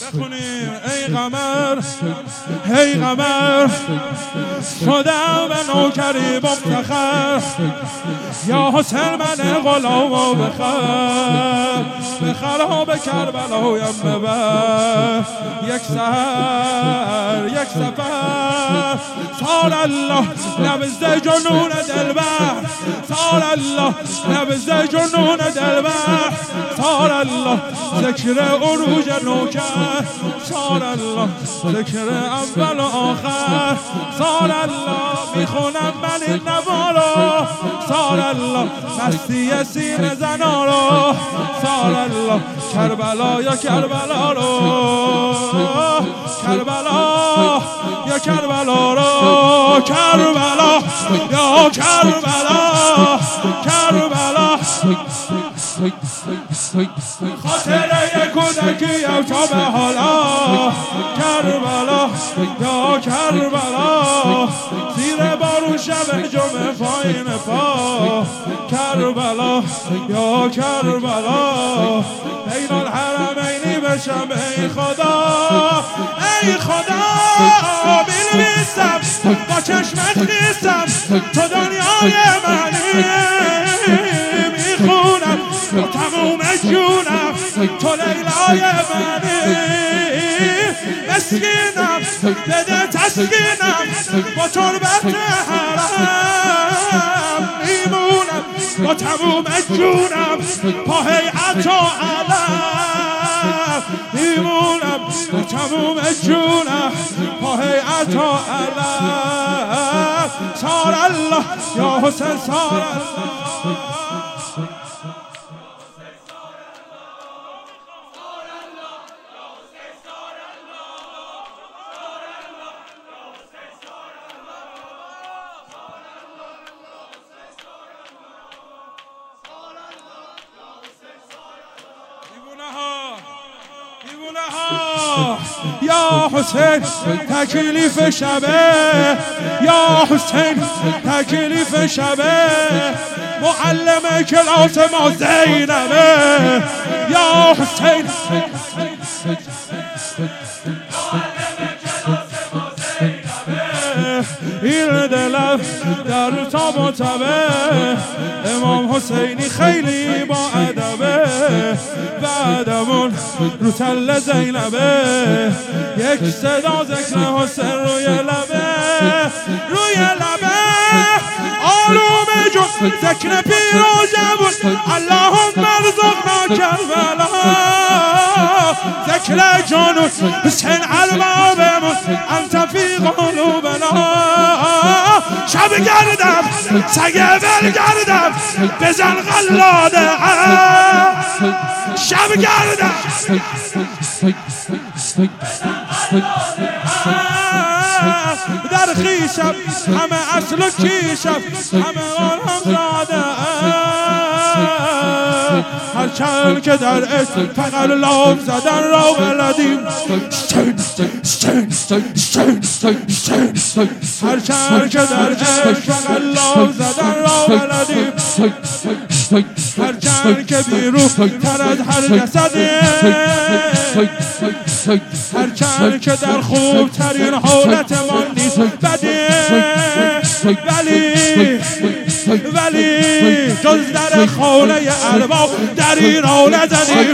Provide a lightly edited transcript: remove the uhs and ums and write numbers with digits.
بخونیم ای قمر ای قمر شدم به نوکری مفتخر یا حسین من غلام و بخر بخرها به کربلایم ببر یک سحر یک سفر سال الله نبض جنون دلبر سال الله نبض جنون دلبر سال الله ذکر عروج نوکر سال الله ذکر اول و آخر سال الله میخونم من این نوارو سال الله مستی سینه زنارو سال الله کربلا یا کربلا رو کربلا یا کربلا رو کربلا یا کربلا کربلا خاطره کودکیم تا به حالا کربلا یا کربلا زیر بارون شب جمعه پایین پا کربلا یا کربلا بین الحرمینی بشم ای خدا ای خدا می‌نویسم با چشمت نیستم تو دنیای منی میخونم با تموم جونم تو لیلای منی مسکینم بده تسکینم با تربت حرم میمونم با تموم جونم پا هیئت و علم میمونم با تموم جونم پا هیئت و علم سار الله یا حسین سار الله یا حسین تکلیف شبه یا حسین تکلیف شبه معلم کلاس ما زینبه یا حسین این دلم در تا متبه امام حسینی خیلی با ادبه بعدمون رو تل زینبه یک صدا ذکر حسین روی لبه روی لبه آلوم جون ذکر پیر و جوون اللهم ارزقنا کربلا ذکر جانون حسین البابمون انت فی قلوبنا شب گردم سگه ول گردم بزن غلاده شب گردم در خیشم همه اصل و کیشم همه آرام زاده هر چند که در عشق فقط لام زدن را بلدیم هر چند که در عشق فقط لام زدن را بلدیم هر چند که بیرون تر از هر جسدیم هر چند که در خوب ترین حالت ما نیست بدیم ولی جز در خانه ارباب در این را نزدیم